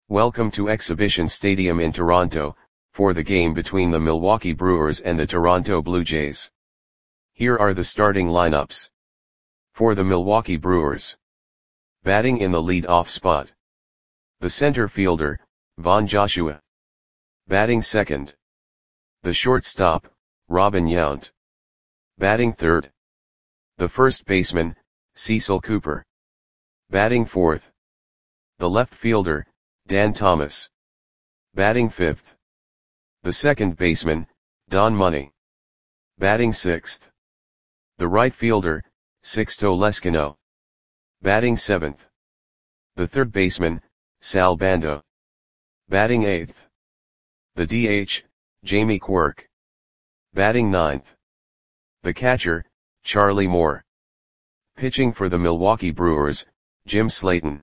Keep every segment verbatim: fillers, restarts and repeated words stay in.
Welcome to Exhibition Stadium in Toronto, for the game between the Milwaukee Brewers and the Toronto Blue Jays. Here are the starting lineups. For the Milwaukee Brewers. Batting in the lead-off spot. The center fielder, Von Joshua. Batting second. The shortstop, Robin Yount. Batting third. The first baseman, Cecil Cooper. Batting fourth. The left fielder, Dan Thomas. Batting fifth. The second baseman, Don Money. Batting sixth. The right fielder, Sixto Leskino. Batting seventh. The third baseman, Sal Bando. Batting eighth. The D H, Jamie Quirk. Batting ninth. The catcher, Charlie Moore. Pitching for the Milwaukee Brewers, Jim Slayton.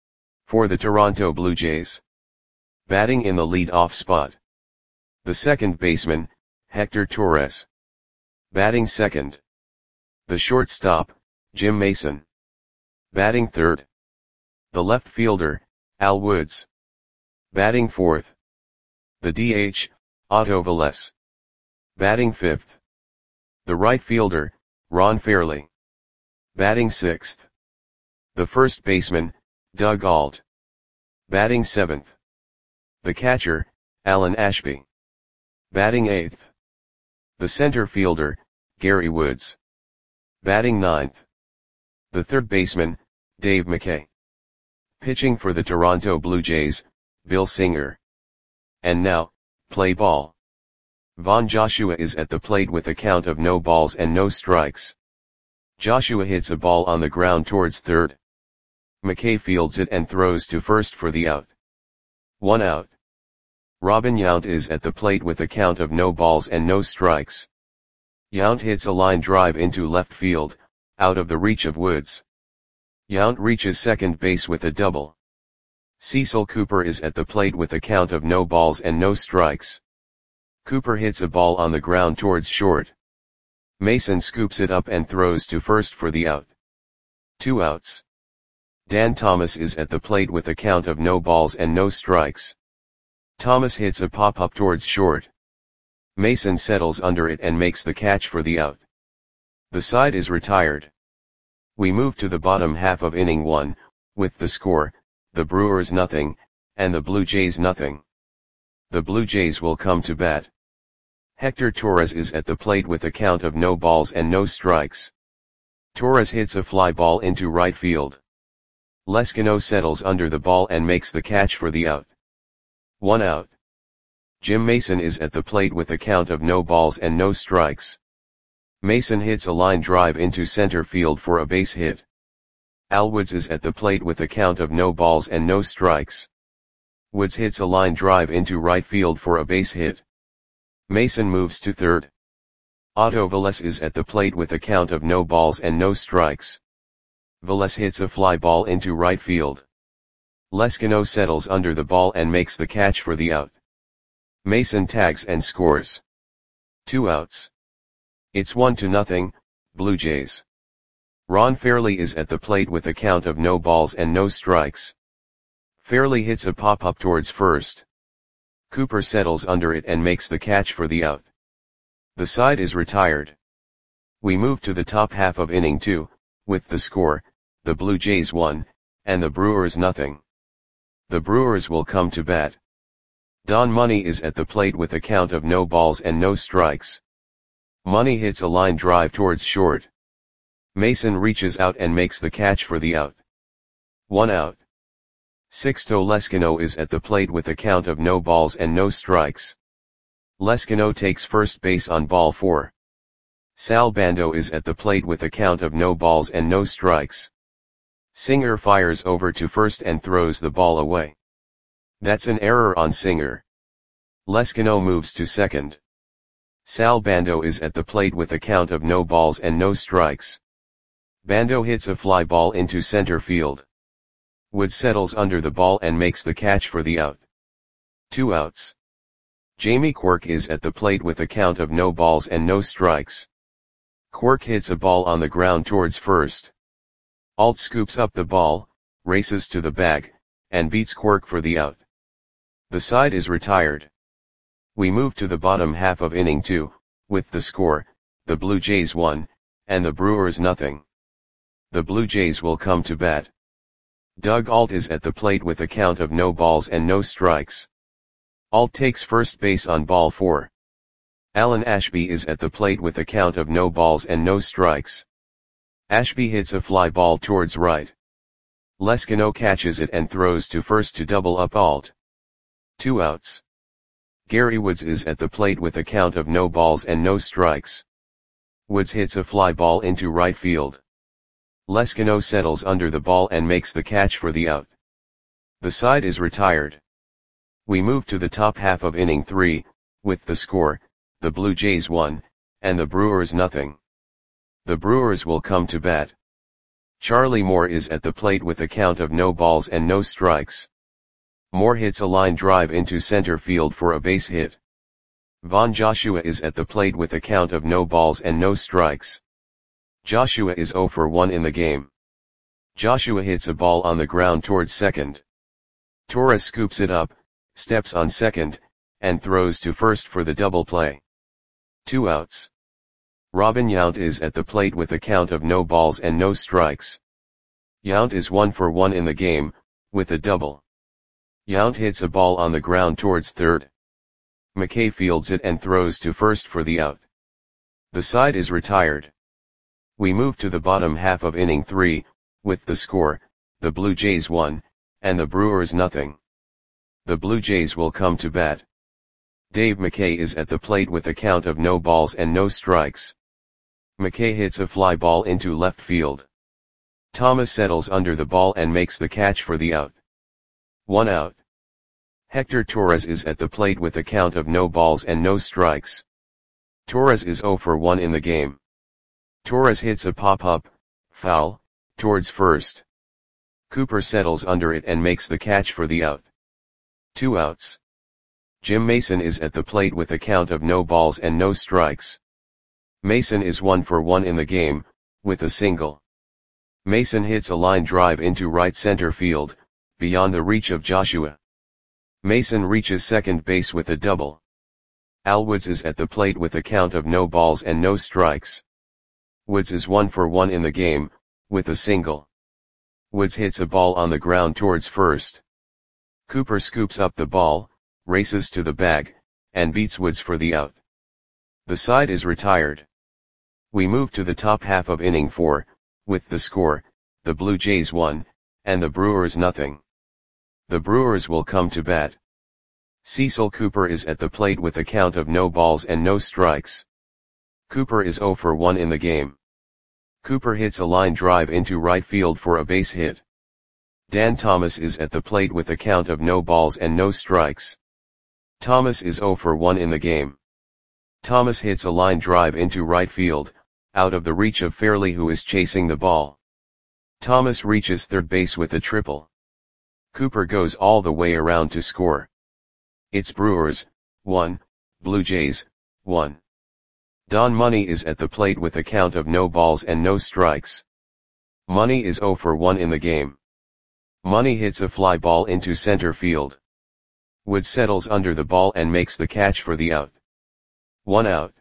For the Toronto Blue Jays. Batting in the lead-off spot. The second baseman, Hector Torres. Batting second. The shortstop, Jim Mason. Batting third. The left fielder, Al Woods. Batting fourth. The D H, Otto Velez. Batting fifth. The right fielder, Ron Fairly. Batting sixth. The first baseman, Doug Ault. Batting seventh. The catcher, Alan Ashby. Batting eighth. The center fielder, Gary Woods. Batting ninth. The third baseman, Dave McKay. Pitching for the Toronto Blue Jays, Bill Singer. And now, play ball. Von Joshua is at the plate with a count of no balls and no strikes. Joshua hits a ball on the ground towards third. McKay fields it and throws to first for the out. One out. Robin Yount is at the plate with a count of no balls and no strikes. Yount hits a line drive into left field, out of the reach of Woods. Yount reaches second base with a double. Cecil Cooper is at the plate with a count of no balls and no strikes. Cooper hits a ball on the ground towards short. Mason scoops it up and throws to first for the out. Two outs. Dan Thomas is at the plate with a count of no balls and no strikes. Thomas hits a pop-up towards short. Mason settles under it and makes the catch for the out. The side is retired. We move to the bottom half of inning one, with the score, the Brewers nothing, and the Blue Jays nothing. The Blue Jays will come to bat. Hector Torres is at the plate with a count of no balls and no strikes. Torres hits a fly ball into right field. Leskino settles under the ball and makes the catch for the out. One out. Jim Mason is at the plate with a count of no balls and no strikes. Mason hits a line drive into center field for a base hit. Al Woods is at the plate with a count of no balls and no strikes. Woods hits a line drive into right field for a base hit. Mason moves to third. Otto Velez is at the plate with a count of no balls and no strikes. Velez hits a fly ball into right field. Leskino settles under the ball and makes the catch for the out. Mason tags and scores. Two outs. It's one to nothing, Blue Jays. Ron Fairly is at the plate with a count of no balls and no strikes. Fairly hits a pop-up towards first. Cooper settles under it and makes the catch for the out. The side is retired. We move to the top half of inning two, with the score, the Blue Jays one, and the Brewers nothing. The Brewers will come to bat. Don Money is at the plate with a count of no balls and no strikes. Money hits a line drive towards short. Mason reaches out and makes the catch for the out. One out. Sixto Leskino is at the plate with a count of no balls and no strikes. Leskino takes first base on ball four. Sal Bando is at the plate with a count of no balls and no strikes. Singer fires over to first and throws the ball away. That's an error on Singer. Leskino moves to second. Sal Bando is at the plate with a count of no balls and no strikes. Bando hits a fly ball into center field. Wood settles under the ball and makes the catch for the out. Two outs. Jamie Quirk is at the plate with a count of no balls and no strikes. Quirk hits a ball on the ground towards first. Ault scoops up the ball, races to the bag, and beats Quirk for the out. The side is retired. We move to the bottom half of inning two, with the score, the Blue Jays one, and the Brewers nothing. The Blue Jays will come to bat. Doug Ault is at the plate with a count of no balls and no strikes. Ault takes first base on ball four. Alan Ashby is at the plate with a count of no balls and no strikes. Ashby hits a fly ball towards right. Leskino catches it and throws to first to double up Ault. Two outs. Gary Woods is at the plate with a count of no balls and no strikes. Woods hits a fly ball into right field. Leskino settles under the ball and makes the catch for the out. The side is retired. We move to the top half of inning three, with the score, the Blue Jays one, and the Brewers nothing. The Brewers will come to bat. Charlie Moore is at the plate with a count of no balls and no strikes. Moore hits a line drive into center field for a base hit. Von Joshua is at the plate with a count of no balls and no strikes. Joshua is oh for one in the game. Joshua hits a ball on the ground towards second. Torres scoops it up, steps on second, and throws to first for the double play. Two outs. Robin Yount is at the plate with a count of no balls and no strikes. Yount is one for one in the game, with a double. Yount hits a ball on the ground towards third. McKay fields it and throws to first for the out. The side is retired. We move to the bottom half of inning three, with the score, the Blue Jays one, and the Brewers nothing. The Blue Jays will come to bat. Dave McKay is at the plate with a count of no balls and no strikes. McKay hits a fly ball into left field. Thomas settles under the ball and makes the catch for the out. One out. Hector Torres is at the plate with a count of no balls and no strikes. Torres is oh for one in the game. Torres hits a pop-up, foul, towards first. Cooper settles under it and makes the catch for the out. Two outs. Jim Mason is at the plate with a count of no balls and no strikes. Mason is one for one in the game, with a single. Mason hits a line drive into right center field, beyond the reach of Joshua. Mason reaches second base with a double. Al Woods is at the plate with a count of no balls and no strikes. Woods is one for one in the game, with a single. Woods hits a ball on the ground towards first. Cooper scoops up the ball, races to the bag, and beats Woods for the out. The side is retired. We move to the top half of inning four, with the score, the Blue Jays one, and the Brewers nothing. The Brewers will come to bat. Cecil Cooper is at the plate with a count of no balls and no strikes. Cooper is oh for one in the game. Cooper hits a line drive into right field for a base hit. Dan Thomas is at the plate with a count of no balls and no strikes. Thomas is oh for one in the game. Thomas hits a line drive into right field, out of the reach of Fairley who is chasing the ball. Thomas reaches third base with a triple. Cooper goes all the way around to score. It's Brewers, one, Blue Jays, one. Don Money is at the plate with a count of no balls and no strikes. Money is oh for one in the game. Money hits a fly ball into center field. Woods settles under the ball and makes the catch for the out. One out.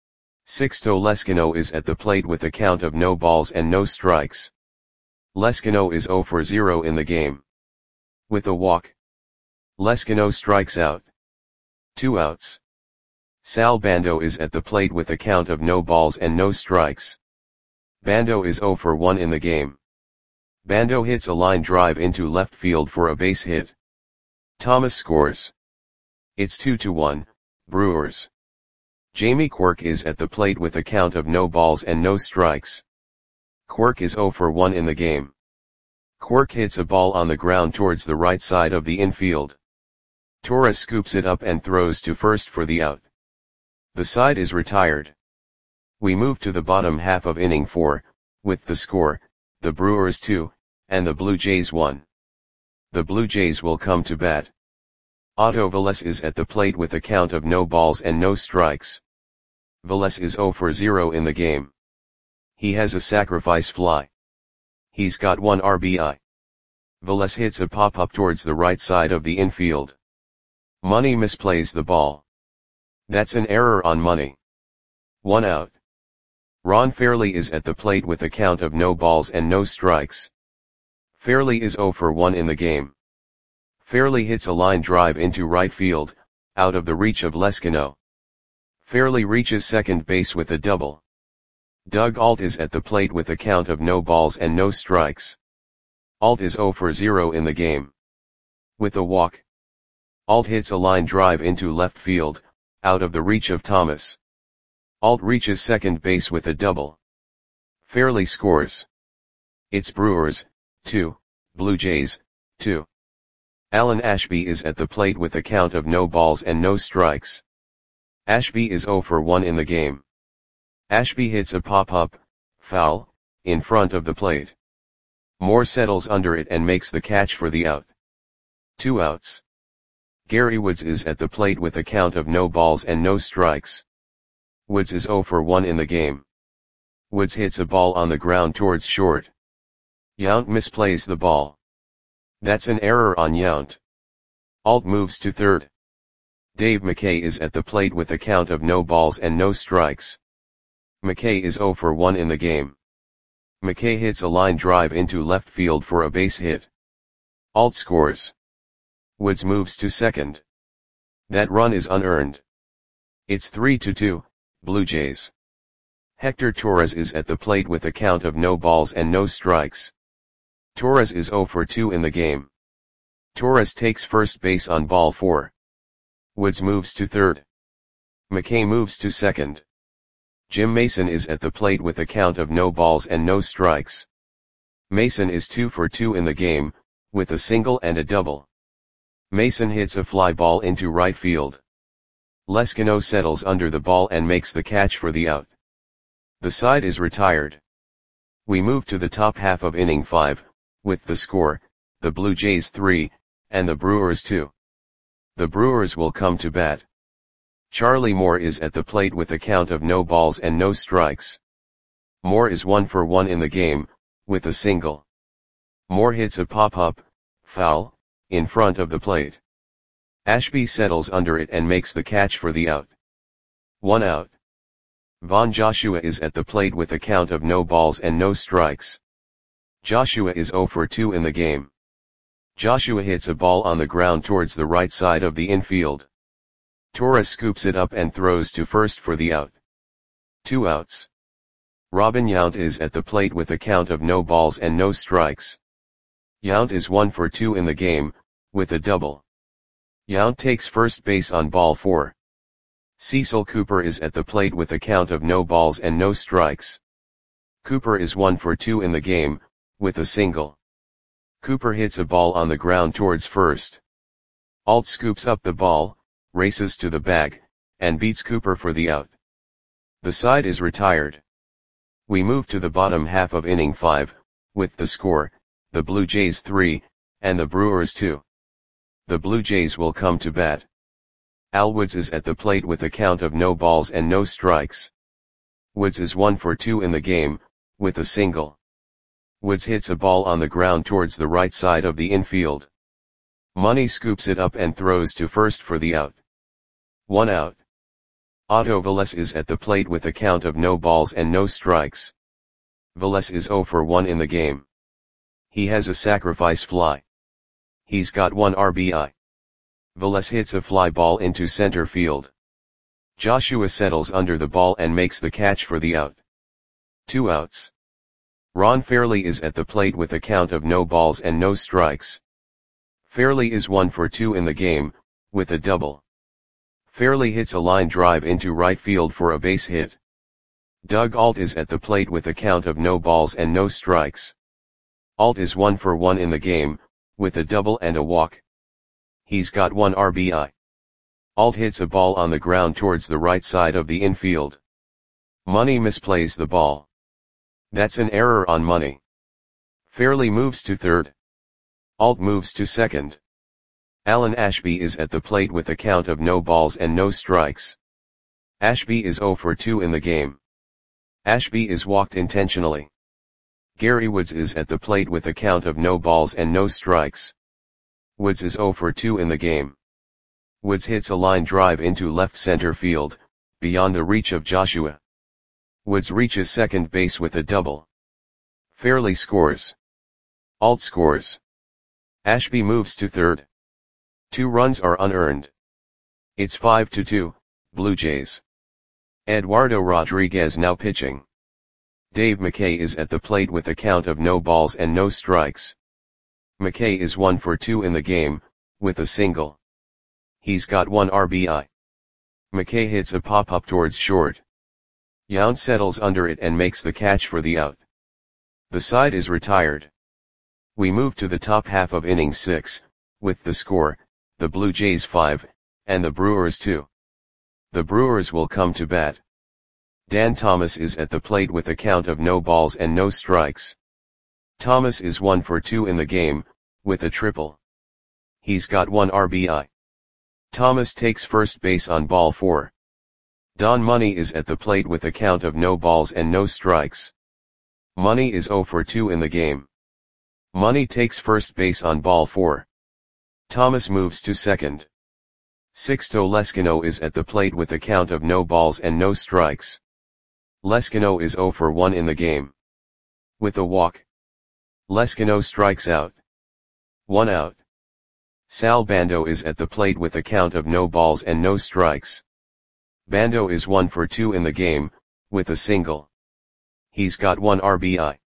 Sixto Leskino is at the plate with a count of no balls and no strikes. Leskino is oh for zero in the game. With a walk. Leskino strikes out. Two outs. Sal Bando is at the plate with a count of no balls and no strikes. Bando is oh for one in the game. Bando hits a line drive into left field for a base hit. Thomas scores. It's two to one, Brewers. Jamie Quirk is at the plate with a count of no balls and no strikes. Quirk is oh for one in the game. Quirk hits a ball on the ground towards the right side of the infield. Torres scoops it up and throws to first for the out. The side is retired. We move to the bottom half of inning four, with the score, the Brewers two, and the Blue Jays one. The Blue Jays will come to bat. Otto Velez is at the plate with a count of no balls and no strikes. Velez is oh for zero in the game. He has a sacrifice fly. He's got one R B I. Velez hits a pop-up towards the right side of the infield. Money misplays the ball. That's an error on Money. One out. Ron Fairley is at the plate with a count of no balls and no strikes. Fairley is zero for one in the game. Fairley hits a line drive into right field, out of the reach of Lescano. Fairley reaches second base with a double. Doug Ault is at the plate with a count of no balls and no strikes. Ault is zero for zero in the game. With a walk. Ault hits a line drive into left field, out of the reach of Thomas. Ault reaches second base with a double. Fairley scores. It's Brewers, two, Blue Jays, two. Alan Ashby is at the plate with a count of no balls and no strikes. Ashby is zero for one in the game. Ashby hits a pop-up, foul, in front of the plate. Moore settles under it and makes the catch for the out. Two outs. Gary Woods is at the plate with a count of no balls and no strikes. Woods is zero for one in the game. Woods hits a ball on the ground towards short. Yount misplays the ball. That's an error on Yount. Ault moves to third. Dave McKay is at the plate with a count of no balls and no strikes. McKay is zero for one in the game. McKay hits a line drive into left field for a base hit. Ault scores. Woods moves to second. That run is unearned. It's three to two, Blue Jays. Hector Torres is at the plate with a count of no balls and no strikes. Torres is zero for two in the game. Torres takes first base on ball four. Woods moves to third. McKay moves to second. Jim Mason is at the plate with a count of no balls and no strikes. Mason is two for two in the game, with a single and a double. Mason hits a fly ball into right field. Lescano settles under the ball and makes the catch for the out. The side is retired. We move to the top half of inning five, with the score, the Blue Jays three, and the Brewers two. The Brewers will come to bat. Charlie Moore is at the plate with a count of no balls and no strikes. Moore is one for one in the game, with a single. Moore hits a pop-up, foul, in front of the plate. Ashby settles under it and makes the catch for the out. One out. Von Joshua is at the plate with a count of no balls and no strikes. Joshua is zero for two in the game. Joshua hits a ball on the ground towards the right side of the infield. Torres scoops it up and throws to first for the out. Two outs. Robin Yount is at the plate with a count of no balls and no strikes. Yount is one for two in the game, with a double. Yount takes first base on ball four. Cecil Cooper is at the plate with a count of no balls and no strikes. Cooper is one for two in the game, with a single. Cooper hits a ball on the ground towards first. Ault scoops up the ball, races to the bag, and beats Cooper for the out. The side is retired. We move to the bottom half of inning five, with the score, the Blue Jays three, and the Brewers two. The Blue Jays will come to bat. Al Woods is at the plate with a count of no balls and no strikes. Woods is one for two in the game, with a single. Woods hits a ball on the ground towards the right side of the infield. Money scoops it up and throws to first for the out. One out. Otto Velez is at the plate with a count of no balls and no strikes. Velez is zero for one in the game. He has a sacrifice fly. He's got one R B I. Velez hits a fly ball into center field. Joshua settles under the ball and makes the catch for the out. Two outs. Ron Fairley is at the plate with a count of no balls and no strikes. Fairley is one for two in the game, with a double. Fairley hits a line drive into right field for a base hit. Doug Ault is at the plate with a count of no balls and no strikes. Ault is one for one in the game, with a double and a walk. He's got one R B I. Ault hits a ball on the ground towards the right side of the infield. Money misplays the ball. That's an error on Money. Fairley moves to third. Ault moves to second. Alan Ashby is at the plate with a count of no balls and no strikes. Ashby is zero for two in the game. Ashby is walked intentionally. Gary Woods is at the plate with a count of no balls and no strikes. Woods is zero for two in the game. Woods hits a line drive into left center field, beyond the reach of Joshua. Woods reaches second base with a double. Fairley scores. Alt scores. Ashby moves to third. Two runs are unearned. It's five to two, Blue Jays. Eduardo Rodriguez now pitching. Dave McKay is at the plate with a count of no balls and no strikes. McKay is one for two in the game, with a single. He's got one R B I. McKay hits a pop-up towards short. Yount settles under it and makes the catch for the out. The side is retired. We move to the top half of inning six, with the score, the Blue Jays five, and the Brewers two. The Brewers will come to bat. Dan Thomas is at the plate with a count of no balls and no strikes. Thomas is one for two in the game, with a triple. He's got one R B I. Thomas takes first base on ball four. Don Money is at the plate with a count of no balls and no strikes. Money is zero for two in the game. Money takes first base on ball four. Thomas moves to second. Sixto Leskino is at the plate with a count of no balls and no strikes. Leskino is zero for one in the game. With a walk. Leskino strikes out. One out. Sal Bando is at the plate with a count of no balls and no strikes. Bando is one for two in the game, with a single. He's got one R B I.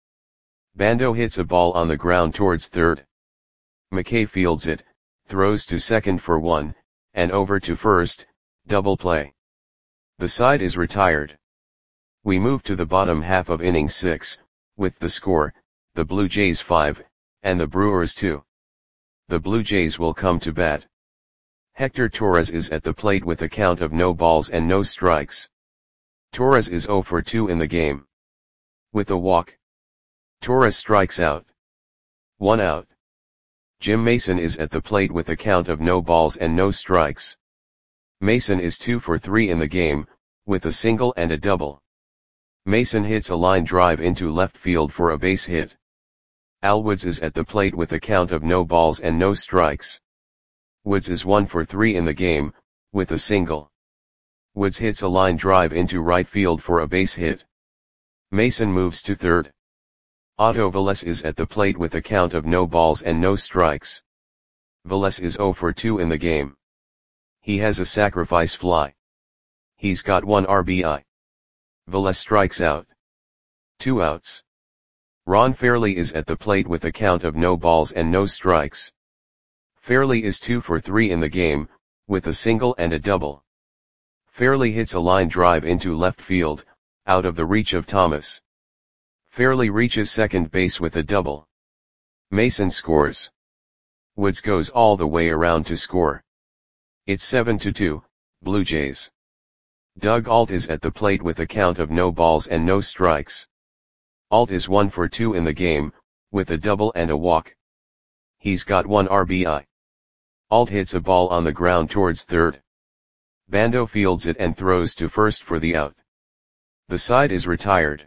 Bando hits a ball on the ground towards third. McKay fields it, throws to second for one, and over to first, double play. The side is retired. We move to the bottom half of inning six, with the score, the Blue Jays five, and the Brewers two. The Blue Jays will come to bat. Hector Torres is at the plate with a count of no balls and no strikes. Torres is zero for two in the game. With a walk. Torres strikes out. One out. Jim Mason is at the plate with a count of no balls and no strikes. Mason is two for three in the game, with a single and a double. Mason hits a line drive into left field for a base hit. Al Woods is at the plate with a count of no balls and no strikes. Woods is one for three in the game, with a single. Woods hits a line drive into right field for a base hit. Mason moves to third. Otto Velez is at the plate with a count of no balls and no strikes. Velez is zero for two in the game. He has a sacrifice fly. He's got one R B I. Velez strikes out. Two outs. Ron Fairley is at the plate with a count of no balls and no strikes. Fairley is two for three in the game, with a single and a double. Fairley hits a line drive into left field, out of the reach of Thomas. Fairley reaches second base with a double. Mason scores. Woods goes all the way around to score. It's seven to two, Blue Jays. Doug Alt is at the plate with a count of no balls and no strikes. Alt is one for two in the game, with a double and a walk. He's got one R B I. Alt hits a ball on the ground towards third. Bando fields it and throws to first for the out. The side is retired.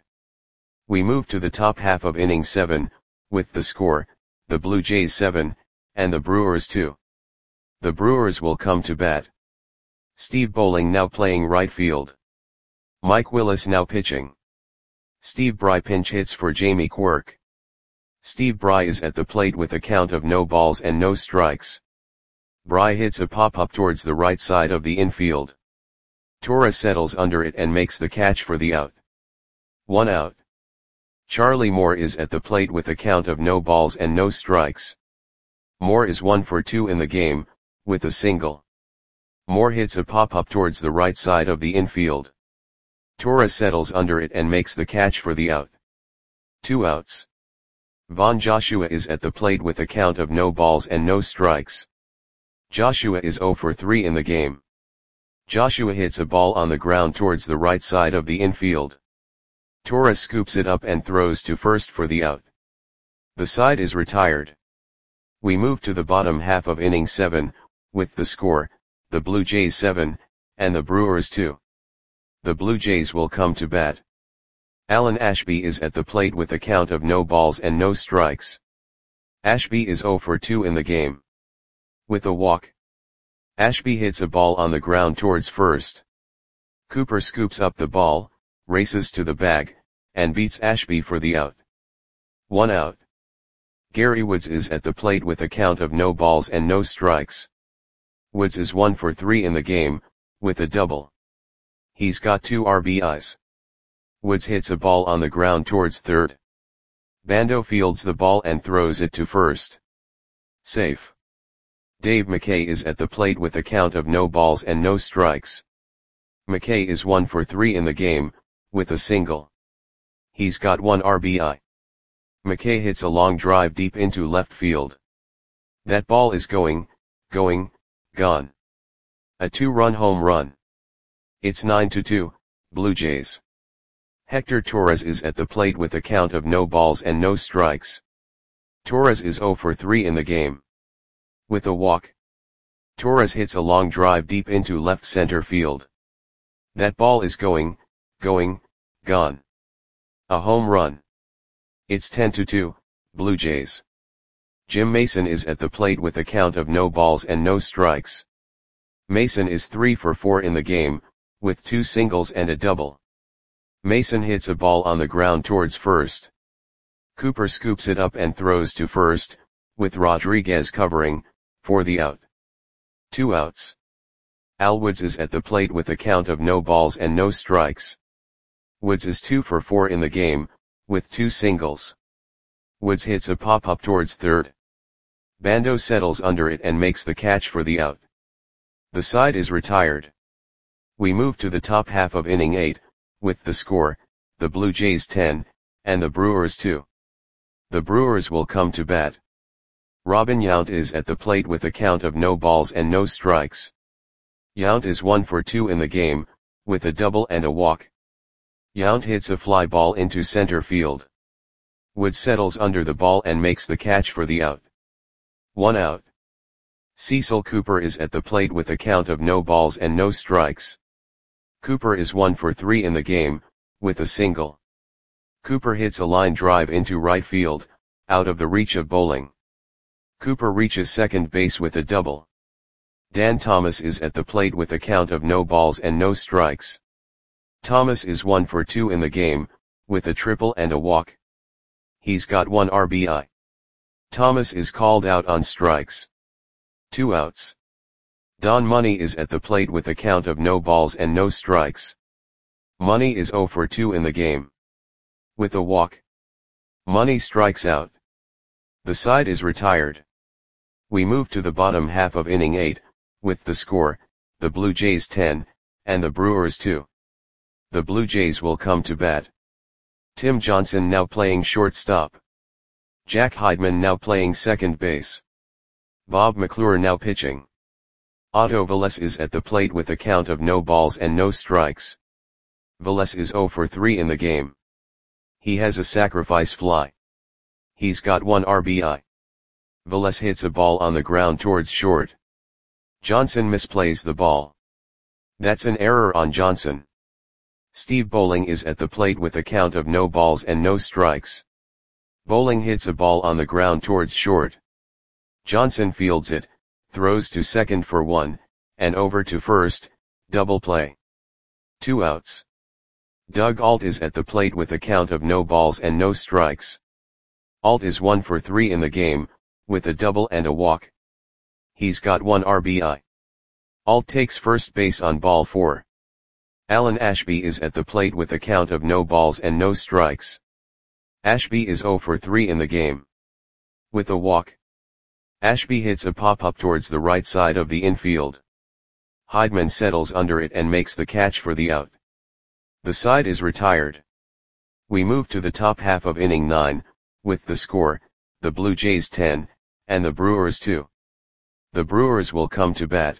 We move to the top half of inning seven, with the score, the Blue Jays seven, and the Brewers two. The Brewers will come to bat. Steve Bowling now playing right field. Mike Willis now pitching. Steve Bry pinch hits for Jamie Quirk. Steve Bry is at the plate with a count of no balls and no strikes. Bry hits a pop-up towards the right side of the infield. Torres settles under it and makes the catch for the out. One out. Charlie Moore is at the plate with a count of no balls and no strikes. Moore is one for two in the game, with a single. Moore hits a pop-up towards the right side of the infield. Torres settles under it and makes the catch for the out. Two outs. Von Joshua is at the plate with a count of no balls and no strikes. Joshua is zero for three in the game. Joshua hits a ball on the ground towards the right side of the infield. Torres scoops it up and throws to first for the out. The side is retired. We move to the bottom half of inning seven, with the score, the Blue Jays seven, and the Brewers two. The Blue Jays will come to bat. Alan Ashby is at the plate with a count of no balls and no strikes. Ashby is zero for two in the game. With a walk. Ashby hits a ball on the ground towards first. Cooper scoops up the ball, races to the bag, and beats Ashby for the out. One out. Gary Woods is at the plate with a count of no balls and no strikes. Woods is one for three in the game, with a double. He's got two R B Is. Woods hits a ball on the ground towards third. Bando fields the ball and throws it to first. Safe. Dave McKay is at the plate with a count of no balls and no strikes. McKay is one for three in the game, with a single. He's got one R B I. McKay hits a long drive deep into left field. That ball is going, going, gone. A two-run home run. It's nine to two, Blue Jays. Hector Torres is at the plate with a count of no balls and no strikes. Torres is zero for three in the game. With a walk. Torres hits a long drive deep into left center field. That ball is going, going, gone. A home run. It's ten to two, Blue Jays. Jim Mason is at the plate with a count of no balls and no strikes. Mason is three for four in the game, with two singles and a double. Mason hits a ball on the ground towards first. Cooper scoops it up and throws to first, with Rodriguez covering, for the out. Two outs. Al Woods is at the plate with a count of no balls and no strikes. Woods is two for four in the game, with two singles. Woods hits a pop-up towards third. Bando settles under it and makes the catch for the out. The side is retired. We move to the top half of inning eight, with the score, the Blue Jays ten, and the Brewers two. The Brewers will come to bat. Robin Yount is at the plate with a count of no balls and no strikes. Yount is one for two in the game, with a double and a walk. Yount hits a fly ball into center field. Woods settles under the ball and makes the catch for the out. One out. Cecil Cooper is at the plate with a count of no balls and no strikes. Cooper is one for three in the game, with a single. Cooper hits a line drive into right field, out of the reach of bowling. Cooper reaches second base with a double. Dan Thomas is at the plate with a count of no balls and no strikes. Thomas is one for two in the game, with a triple and a walk. He's got one R B I. Thomas is called out on strikes. Two outs. Don Money is at the plate with a count of no balls and no strikes. Money is zero for two in the game. With a walk. Money strikes out. The side is retired. We move to the bottom half of inning eight, with the score, the Blue Jays ten, and the Brewers two. The Blue Jays will come to bat. Tim Johnson now playing shortstop. Jack Heidman now playing second base. Bob McClure now pitching. Otto Velez is at the plate with a count of no balls and no strikes. Velez is zero for three in the game. He has a sacrifice fly. He's got one R B I. Velez hits a ball on the ground towards short. Johnson misplays the ball. That's an error on Johnson. Steve Bowling is at the plate with a count of no balls and no strikes. Bowling hits a ball on the ground towards short. Johnson fields it, throws to second for one, and over to first, double play. Two outs. Doug Alt is at the plate with a count of no balls and no strikes. Alt is one for three in the game, with a double and a walk. He's got one R B I. Alt takes first base on ball four. Alan Ashby is at the plate with a count of no balls and no strikes. Ashby is zero for three in the game. With a walk. Ashby hits a pop-up towards the right side of the infield. Heidman settles under it and makes the catch for the out. The side is retired. We move to the top half of inning nine, with the score, the Blue Jays ten, and the Brewers two. The Brewers will come to bat.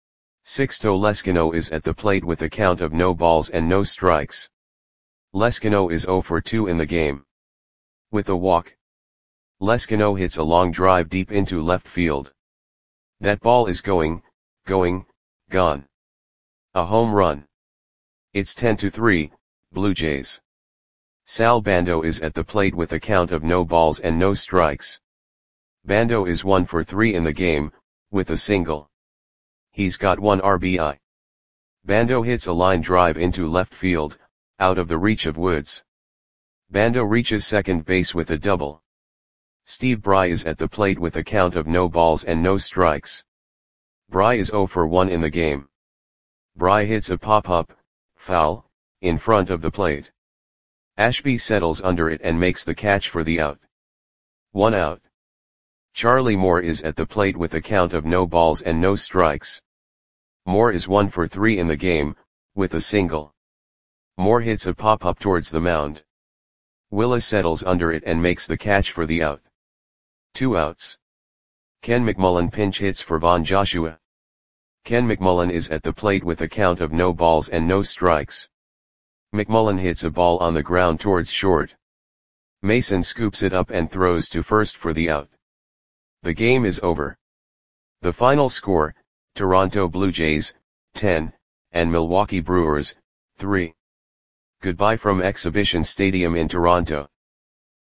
Sixto Leskino is at the plate with a count of no balls and no strikes. Leskino is zero for two in the game. With a walk. Leskino hits a long drive deep into left field. That ball is going, going, gone. A home run. It's ten to three, Blue Jays. Sal Bando is at the plate with a count of no balls and no strikes. Bando is one for three in the game, with a single. he's got one R B I. Bando hits a line drive into left field, out of the reach of Woods. Bando reaches second base with a double. Steve Bry is at the plate with a count of no balls and no strikes. Bry is zero for one in the game. Bry hits a pop-up, foul, in front of the plate. Ashby settles under it and makes the catch for the out. One out. Charlie Moore is at the plate with a count of no balls and no strikes. Moore is one for three in the game, with a single. Moore hits a pop-up towards the mound. Willis settles under it and makes the catch for the out. Two outs. Ken McMullen pinch hits for Von Joshua. Ken McMullen is at the plate with a count of no balls and no strikes. McMullen hits a ball on the ground towards short. Mason scoops it up and throws to first for the out. The game is over. The final score, Toronto Blue Jays, ten, and Milwaukee Brewers, three. Goodbye from Exhibition Stadium in Toronto.